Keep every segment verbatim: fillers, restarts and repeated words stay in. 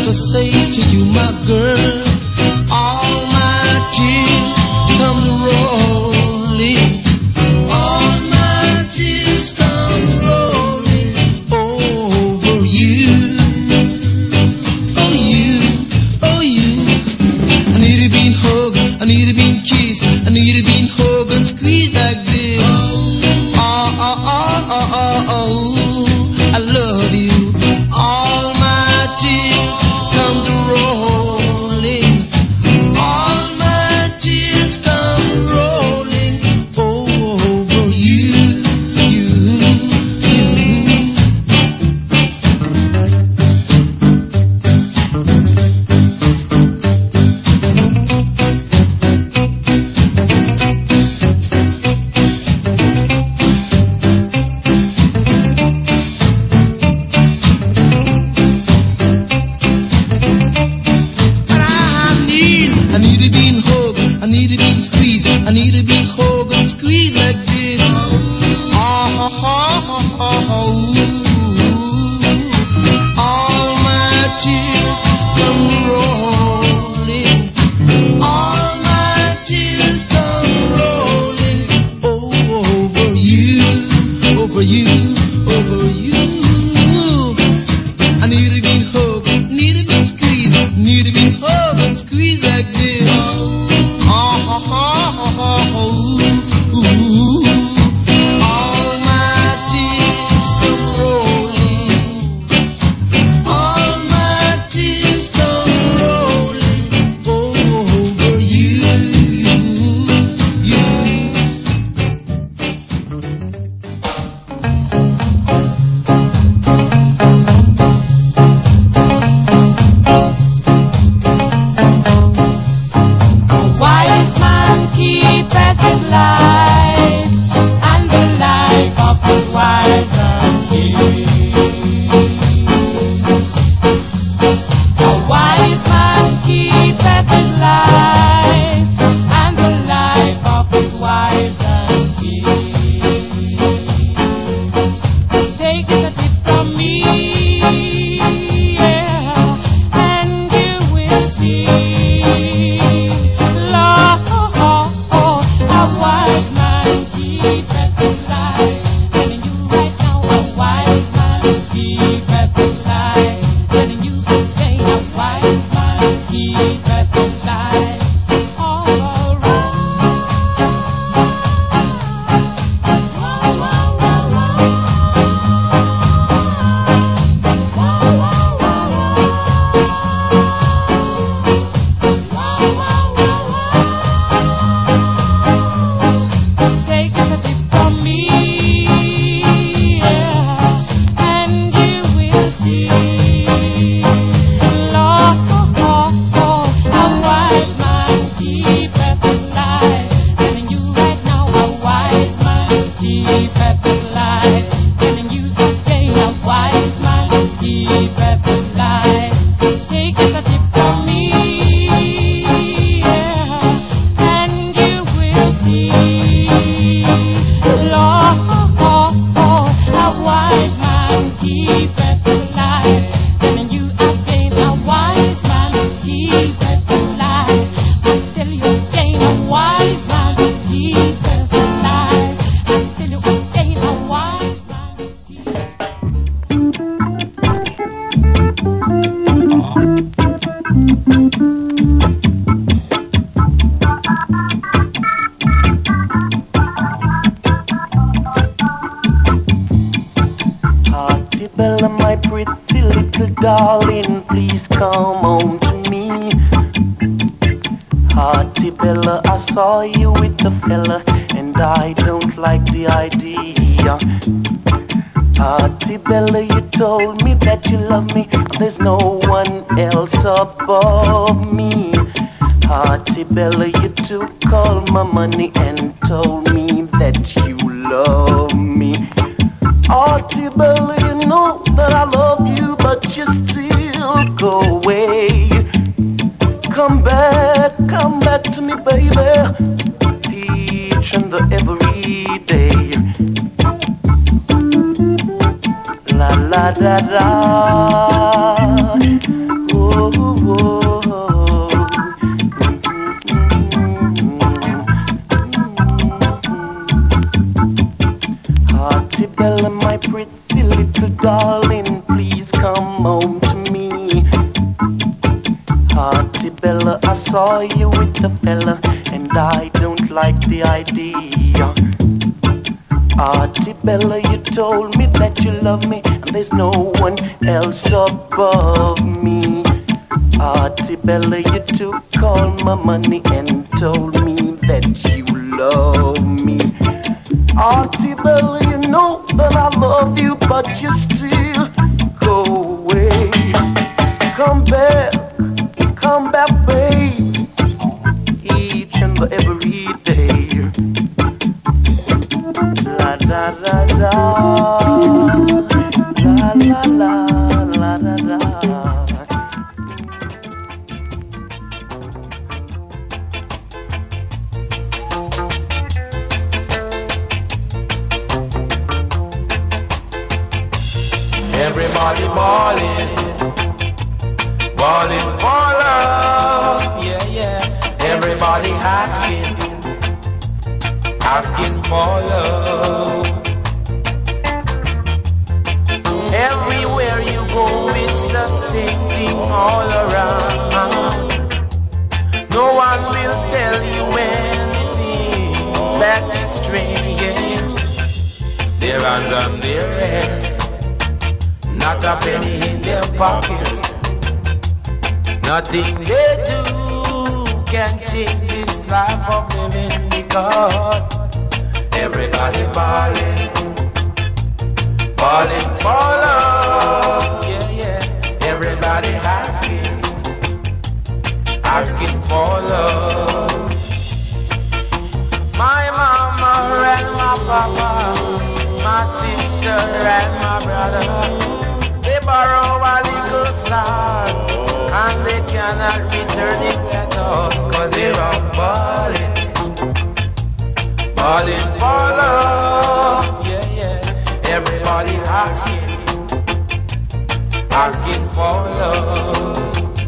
to say to you, my girl, all my tears come rolling. All my tears come rolling over you. Oh, you, oh, you. I need to be hugged, I need to be kissed, I need to be hugged and squeezed like this. Oh, oh, oh, oh, oh, oh, I love you. All my tears come rolling. All my tears come rolling over you, you, you. I need to be hugged and squeezed like this. Oh, oh, oh, oh, oh. All my tears come rolling. All my tears come rolling over you, over you, over you. I need to be hugged, need to be squeezed, need to be hugged and squeezed like this. Oh, oh, oh, oh, oh, oh. Ooh. All my tears come rolling. All my tears come rolling over you, you. Wise man keepeth his life, and the life of his wiser king. A wise man keepeth his life, and the life of his wiser king. Take it a tip from me, yeah, and you will see. Lord, a wise man keepeth his life. Telling you right now, a wise man keepeth his life. Telling you today, a wise man keepeth his life. All right. Whoa, whoa, whoa, whoa. Whoa, whoa, whoa, whoa. Take a tip from me, yeah, and you will see. Lord, a wise man keepeth his life. Telling you right now, a wise man keepeth his life. Telling you today, a wise man keepeth his life. Take a tip from me, yeah, and you will see. Lord, a wise man keepeth his life. Telling you again, a wise man keepeth his life. I tell you again, a wise man keepeth his life. I tell you again, a wise man keepeth. Hearty Bella, my pretty little darling, please come home to me. Hearty Bella, I saw you with a fella, and I don't like the idea. Hearty Bella, you told me that you love me, there's no one else above me. Hearty Bella, you took all my money and told me that you love me. Hearty Bella, you know that I love you, but you still go away. Come back, come back to me, baby, each and every day. La la da da, oh. come to me. Hearty Bella, I saw you with the fella, and I don't like the idea. Hearty Bella, you told me that you love me, and there's no one else above me. Hearty Bella, you took all my money and told me that you love me. Hearty Bella, you know that I love you, but you still go away. Come back, come back, babe, each and every day. La da da da, la la la, la da da. Everybody ballin', ballin' for love, yeah, yeah. Everybody asking, asking for love. Everywhere you go, it's the same thing all around. No one will tell you anything that is strange. Their hands on their heads, not a penny in their pockets. Nothing they do can change this life of living, because everybody ballin', ballin' for love, yeah, yeah. Everybody asking, asking for love. My mama and my papa, my sister and my brother, they borrow a little salt, and they cannot return it at all, cause they're all ballin', ballin' for love, yeah, yeah. Everybody asking, asking for love.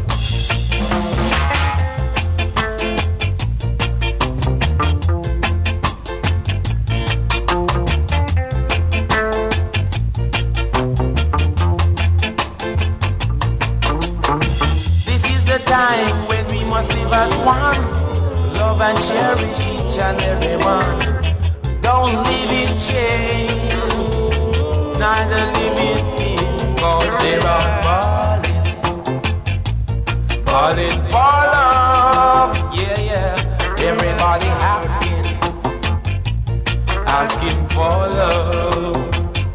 Time when we must live as one, love and cherish each and every one. Don't live in shame, neither live in sin, cause they're all ballin', ballin' for love, yeah, yeah. Everybody asking, asking for love.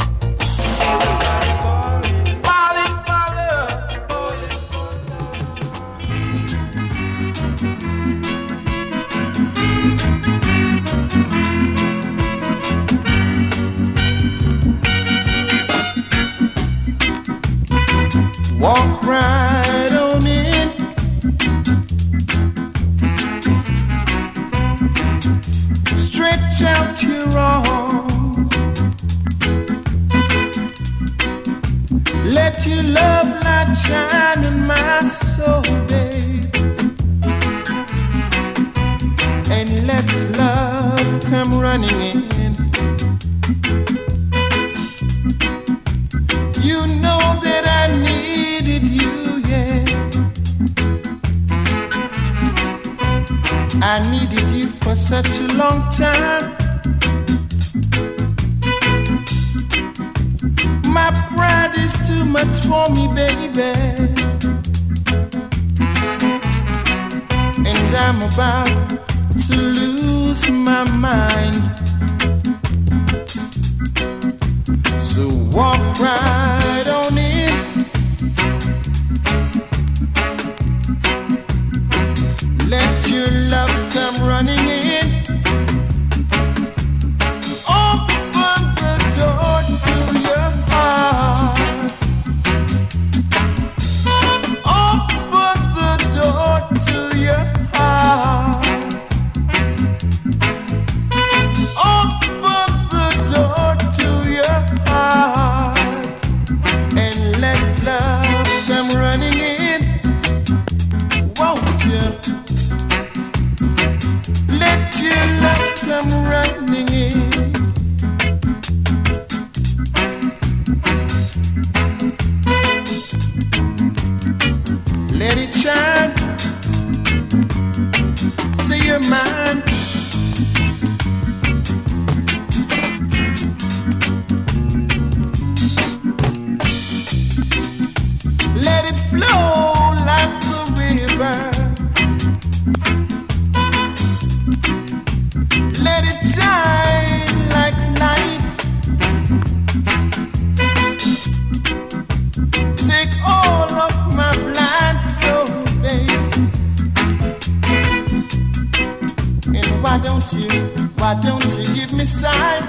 Walk right on in, stretch out your arms, let your love light shine in my soul, babe, and let love come running in. You know that I needed you, yeah. I needed you for such a long time. My pride is too much for me, baby, and I'm about to lose my mind. So walk right on in, let your love come running in. Open the door to your heart, open the door to your heart, open the door to your heart, and let flow like the river. Let it shine like light. Take all of my blind soul, babe. And why don't you, why don't you give me sight?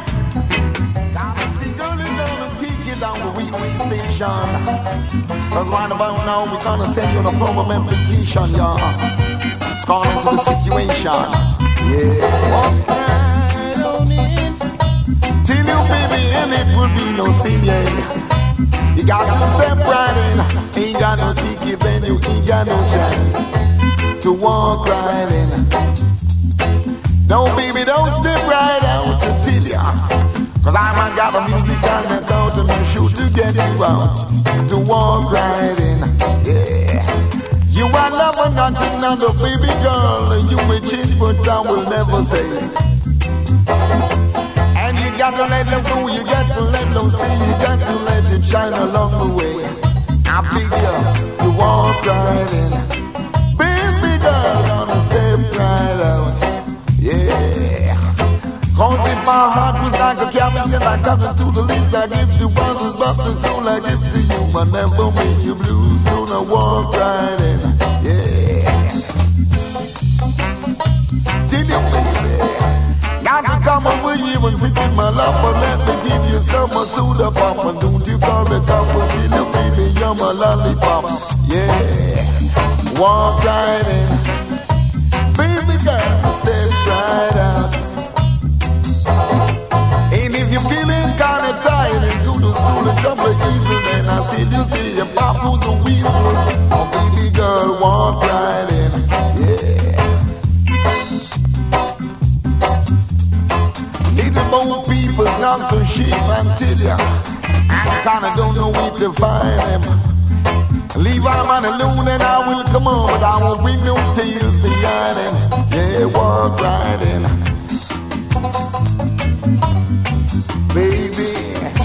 Down the Wheatway station. Cause right about now we're gonna send you on a permanent vacation, y'all. It's gone into the situation. Yeah. Walk right on in. Till you baby and it will be no sin, yeah. You got to step right in. Ain't got no ticket, then you ain't got no chance to walk right in. No baby, don't step right out to tell ya. Cause I might got the music on the count and my shoe to get you out to walk right in, yeah. You are never nothing under baby girl. You may change but I will never say. And you got to let them go, you got to let them stay. You got to let it shine along the way. I figure you walk right in. Baby girl gonna step right out, yeah. Cause if my heart was like a cabbage and I cut it to the leaves, I give to others, but the soul I give to you, I never make you blue, so I walk right in, yeah. Till you baby, got to come over here and sit in my lap, but let me give you some soda pop, and don't you call me cup, but till you baby, you're my lollipop, yeah. Walk right in, baby girl, step right out. And if you're feeling kinda tired and go to school and jump a easel, then I tell you, see your papa's a weasel. Oh, baby girl, walk right in, yeah. Little bold people's not so cheap, I tell ya. I kinda don't know where to find them. Leave our man alone and I will come on, but I won't bring no tears behind him. Yeah, walk right in, baby.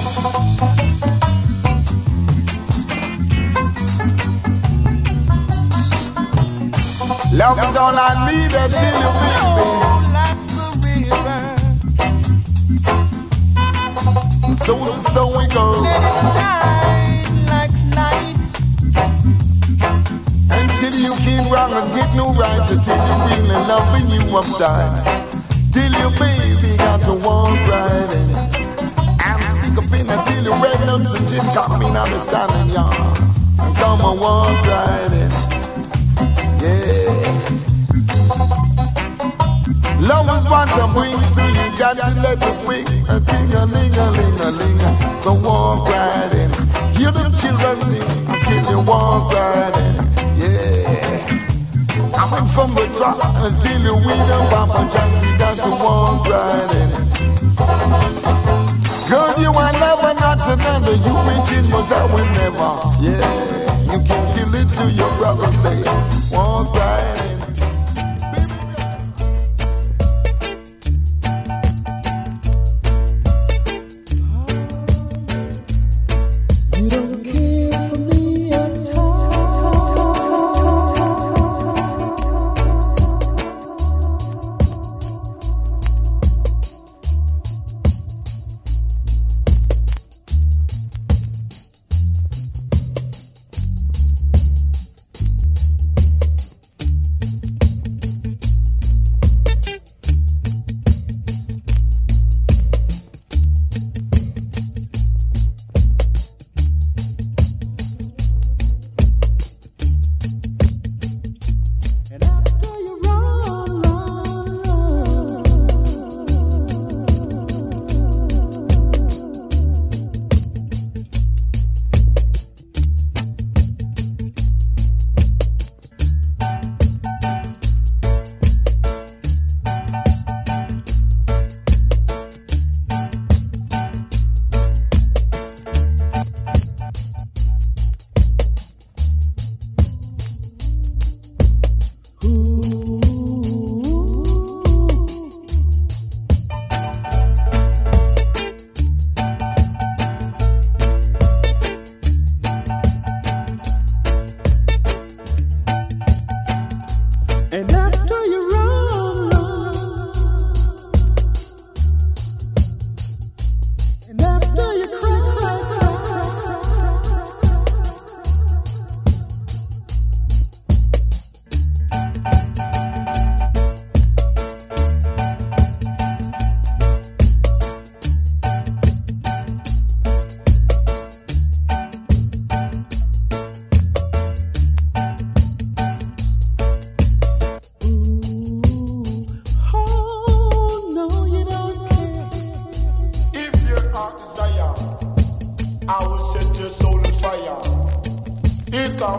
Love is all I need until you baby. So the story goes. Let it shine like light. Until you get wrong and get no right, until you really loving you upside. Till your baby got to walk right in. And stick a pin until your red nuts and gin come in understanding, y'all. And come and walk right in. Yeah. Love is what to bring, so you got to let it bring. A ting-a-ling-a-ling-a-ling. So walk right in. Hear the children sing until you walk right in. Yeah. I went from the drop until you win and Papa Jack, you got to walk right in. Girl, you are never not another, you mention but I will never. Yeah, you can kill it to your brother say, walk right in. You don't care for me at all.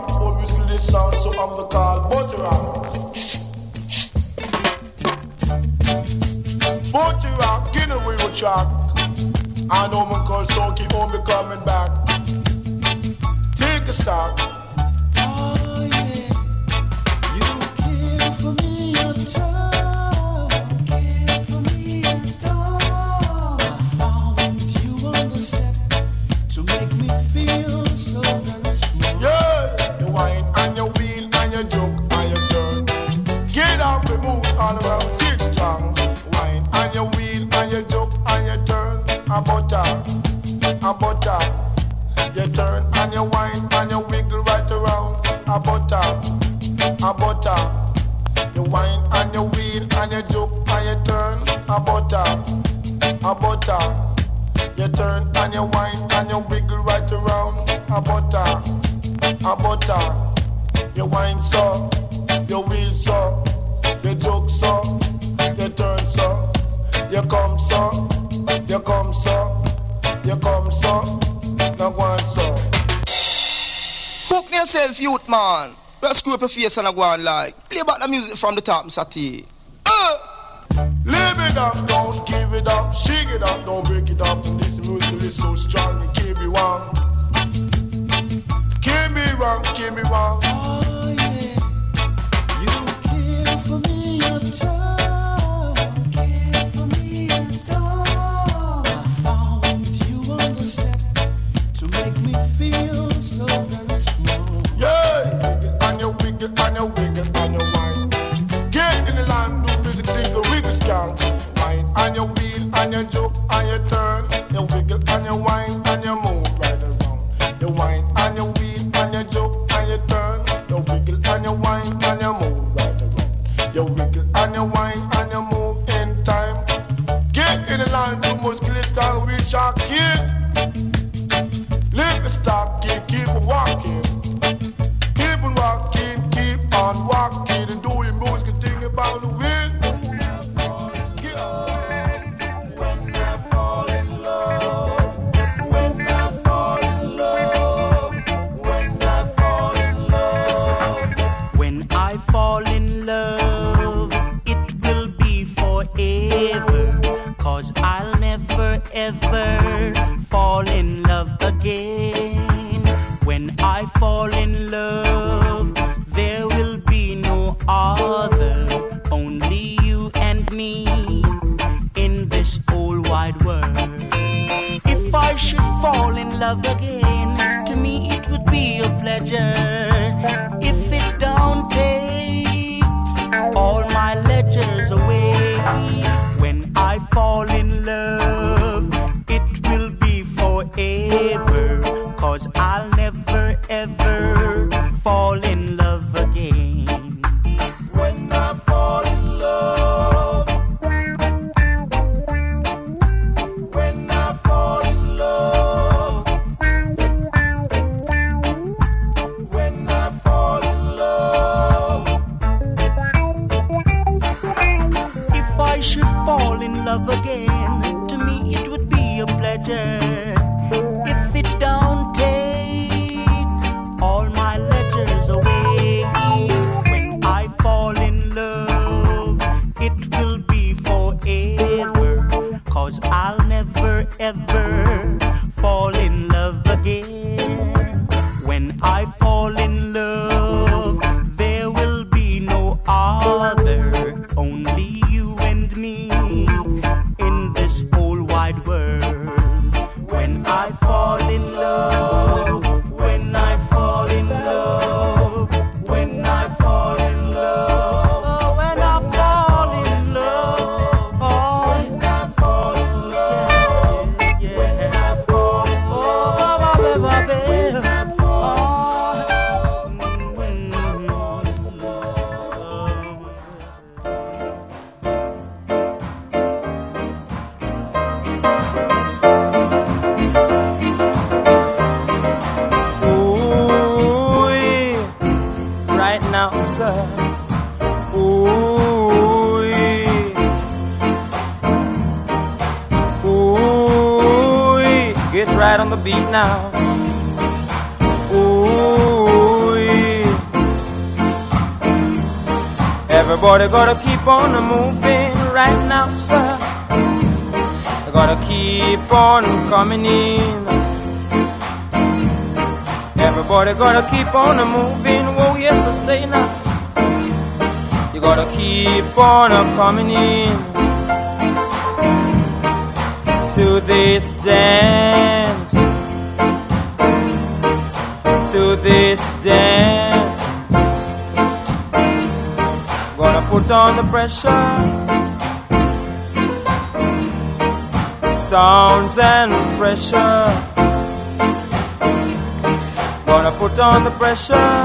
rock. Obviously this sound, so I'm the call Butcher Rock. Butcher Rock, get away with track. I know my cause so keep on me coming back. Take a stock. Oh yeah, you care for me at all, care for me at all. I found you on the step to make me feel so very small. Yeah, you whine and you wheel and you joke and you turn. Get up and move all around, sit strong. Whine and you wheel and you joke and you turn. A butter, a butter. You turn and you whine and you wiggle right around. A butter, a butter. You whine and you wheel and you joke and you turn. A butter, a butter. You turn and you whine and you wiggle right around. A butter, a butter. You whine so, you wheel so, you joke so, you turn so, you come so, you come so, you come so, now go on so. Hook yourself, youth man. Let's screw up your face and go on like. Play back the music from the top, Mister T. Uh! Live it up, don't give it up, shake it up, don't break it up. And this music is so strong, it can't be wrong. Can't be wrong, can't be wrong. Oh yeah, you care for me at all, care for me at all. I found you on the step to make me feel so very small. Yeah, wiggle and you wiggle and you wiggle and you whine. Get in the land, do music, think a wiggle scan. Whine and you wheel and you joke and you turn. You wiggle and you whine and you move right around. You whine and you wheel and you joke and you turn. You wiggle and you whine and you move right around. You wiggle and you whine and you move in time. Get in the line, do muscles down, we shock it. Live the stock, keep, keep on walking. Keep on walking, keep on walking. And do your music, think about the wind. Get up. When I fall in love, when I fall in love, when I fall in love, When I fall in love, it will be forever. Cause I'll never ever fall in love again. When I fall in love, there will be no other, only you and me in this whole wide world. If I should fall in love again, to me it would be a pleasure. If it don't take all my ledgers away, when I fall in love, it will be forever. Cause I'll never ever fall in love again. when I fall in love, when I fall in love, when I fall in love. If I should fall in love again, to me it would be a pleasure. If it don't take all my letters away, when I fall in love, it will be forever. Cause I'll never ever fall in love again. When I fall in love, there will be no other, only you and me in this whole wide world. When I fall in love, when I fall in love, when I fall in love, oh, when I fall in love, oh, when I fall in love, yeah, yeah, when I fall in love, oh, baby, baby, when I fall in love, when I fall in love. Ooh, yeah. Right now, sir. Ooh, yeah. Ooh, yeah. Get right on the beat now. Ooh, yeah. Everybody gotta keep on moving right now, sir. You gotta keep on coming in. Everybody gotta keep on moving. Whoa, yes, I say now. You gotta keep on coming in to this dance, to this dance. Gonna put on the pressure, sounds and pressure. Gonna put on the pressure,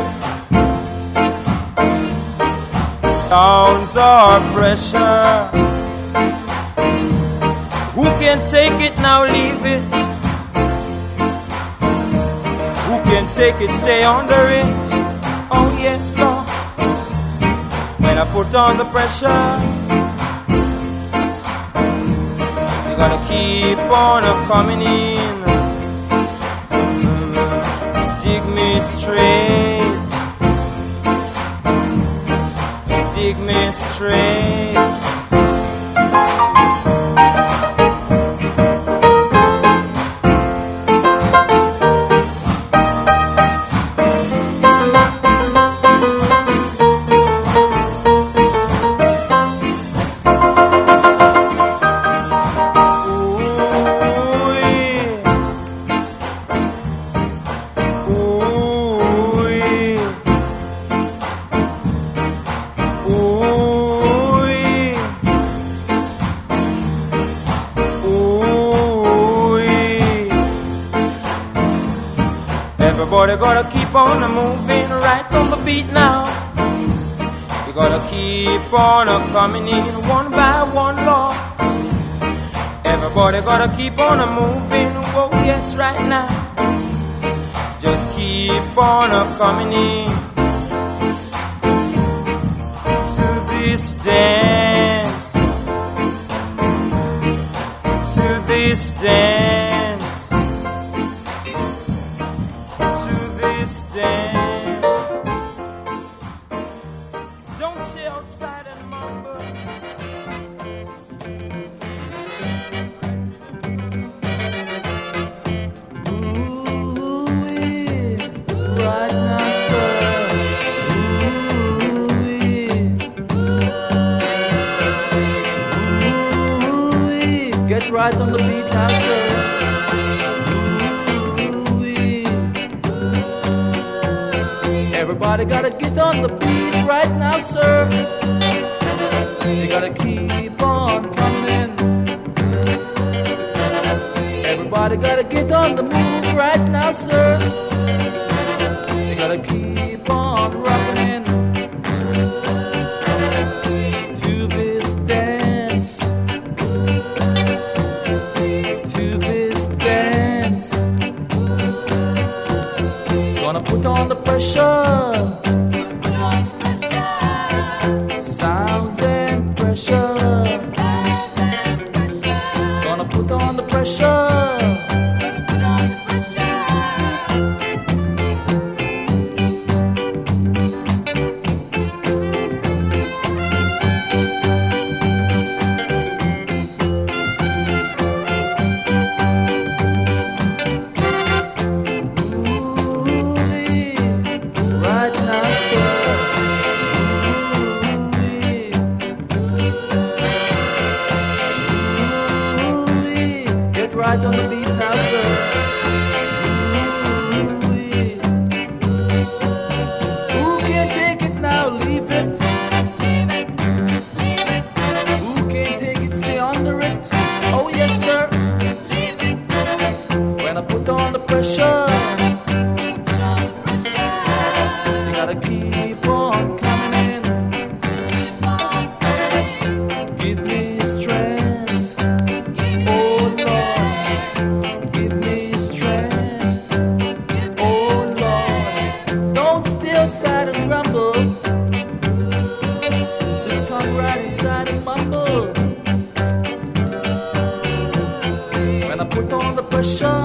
sounds or pressure. Who can take it now, leave it? Who can take it, stay under it? Oh yes, Lord. When I put on the pressure, you gotta keep on coming in. Dig me straight, dig me straight. Everybody gotta keep on moving right on the beat now. You gotta keep on coming in one by one, Lord. Everybody gotta keep on moving, whoa, yes, right now. Just keep on coming in to this dance, to this dance. Dance. Don't stay outside and mumble. Ooh-wee, right now, sir. Ooh-wee. Ooh-wee, get right on the beat now, sir. Everybody gotta get on the beat right now, sir. You gotta keep on coming in. Everybody gotta get on the move right now, sir. You gotta keep on rocking in to this dance, to this dance. Gonna put on the pressure. Sounds and pressure. Gonna put on the pressure. Right on the beat now, sir. Ooh-wee. Who can take it now? Leave it. Who can take it? Stay under it. Oh yes, sir. When I put on the pressure, you gotta keep on coming in. Give me strength. Oh Lord. Give me strength, oh Lord. Don't stay outside and grumble. Just come right inside and mumble. When I put on the pressure,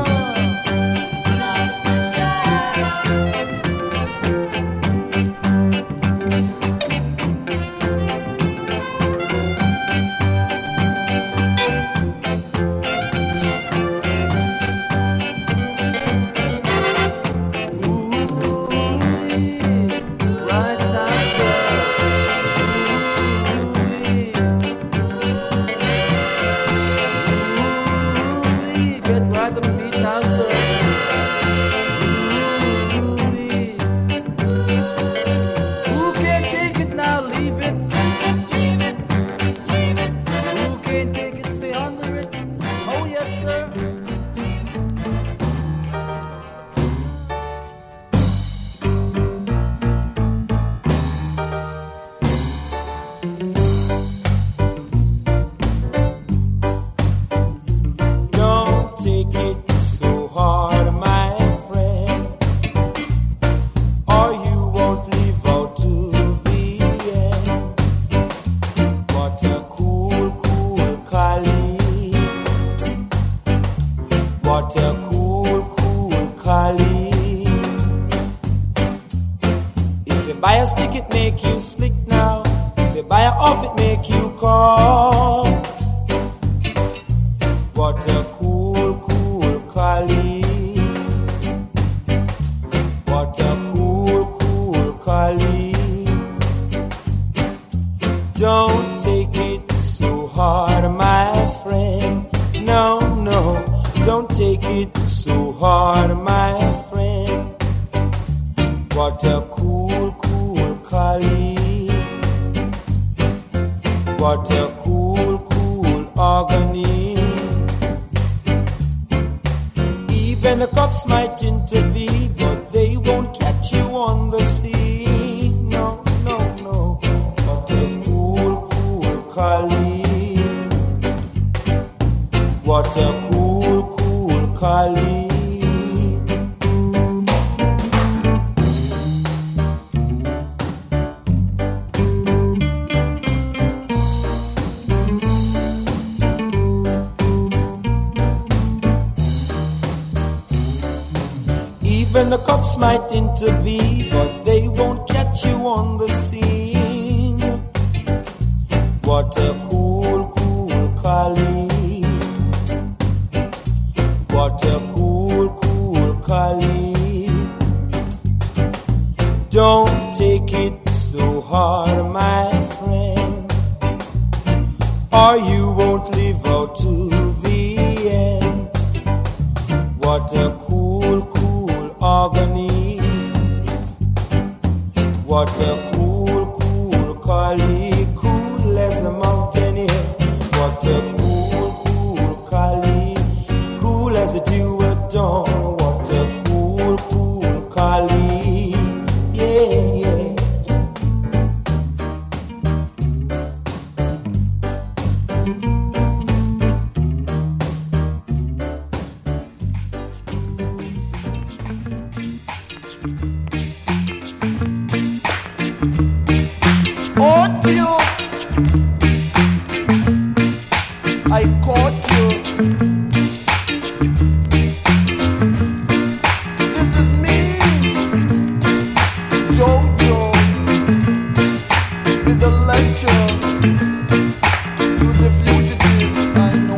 buy a stick, it make you slick now. If you buy a off, it make you calm. What a cool, cool collie. What a cool, cool collie. Don't take it so hard, my friend. No, no, don't take it so hard, my friend. What a cool, cool collie. What a cool, cool agony. Even the cops might intervene, but they won't catch you on the sea. No, no, no. What a cool, cool collie. What a cool, cool collie. Even the cops might intervene, but they won't catch you on the scene. What a cool, cool collie. What a cool, cool collie. Don't take it so hard, my friend, or you won't live out to the end. What a cool, cool agony. What a cool, cool collie, cool as a mountain air. What a cool, cool collie, cool as a dew at dawn. What a cool, cool collie, yeah, yeah. Caught you. I caught you. This is me, Jojo, with a lecture to the fugitives. I know.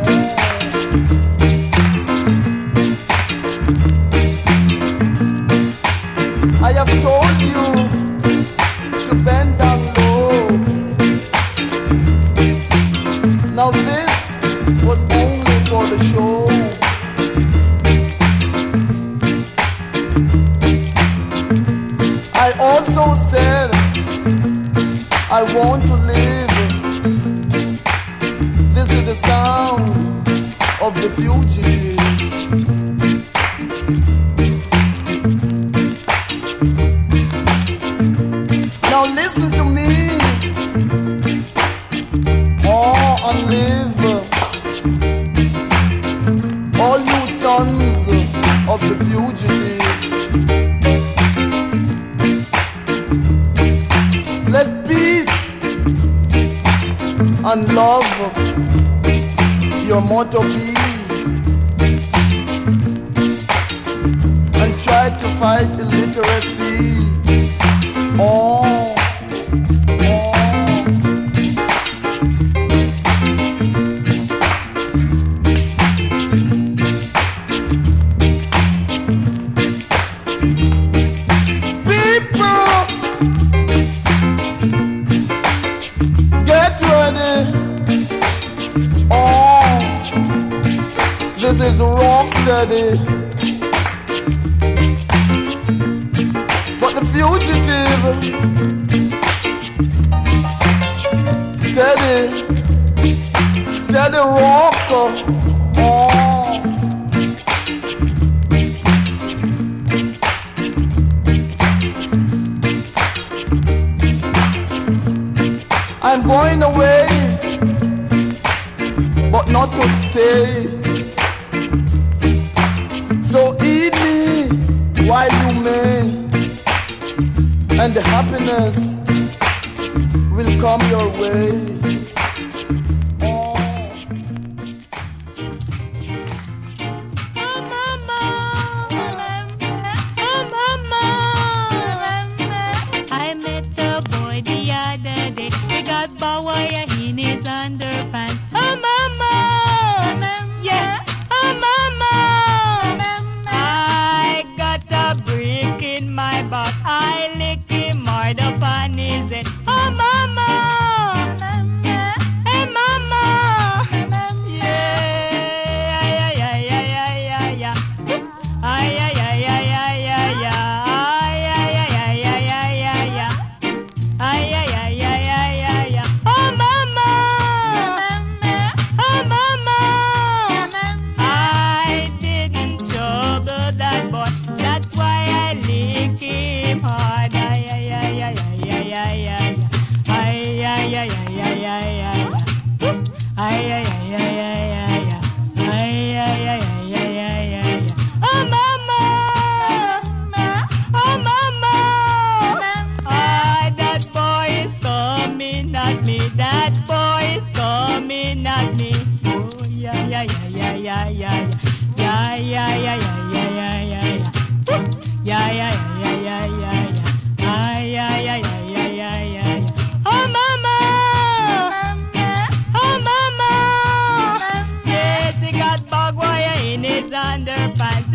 I have told you to bend down low. Now this was only for the show. I also said I want to live. This is the sound of the fugitive. Now listen to me. Oh, and live. All you sons of the fugitive. Let peace and love your motto be. And try to fight illiteracy. Oh. This is rock steady. But the fugitive, steady, steady rocker. Oh. I'm going away, but not to stay. So eat me while you may, and the happiness will come your way. I met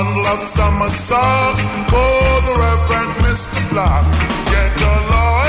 bottle of summer sauce for the Reverend Mister Black. Get your law,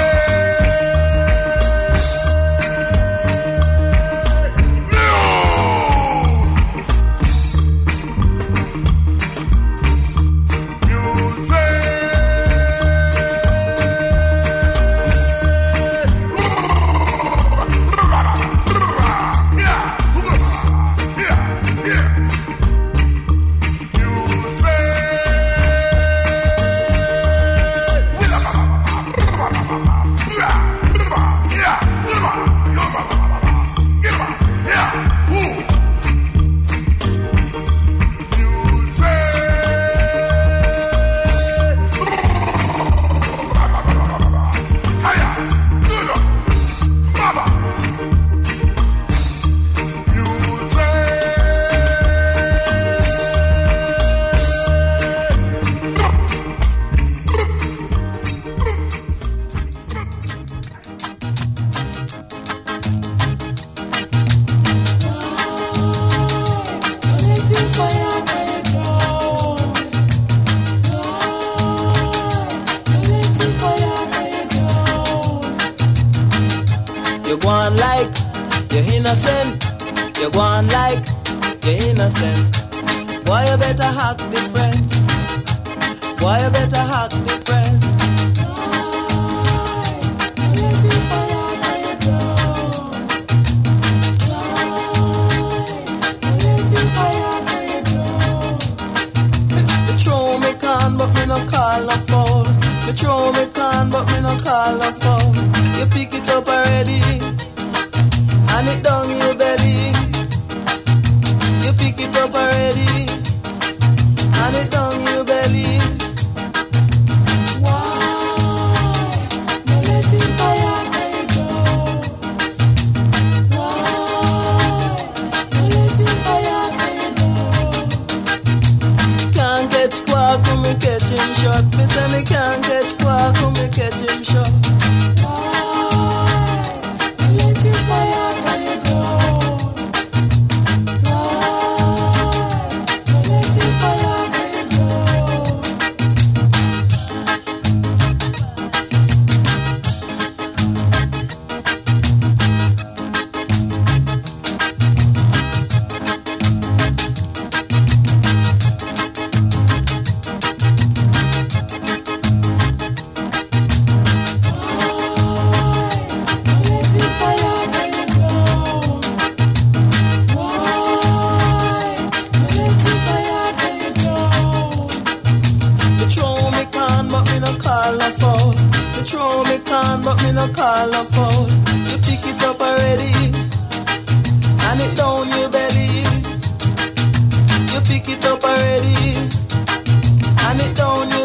pick it up already, and it down your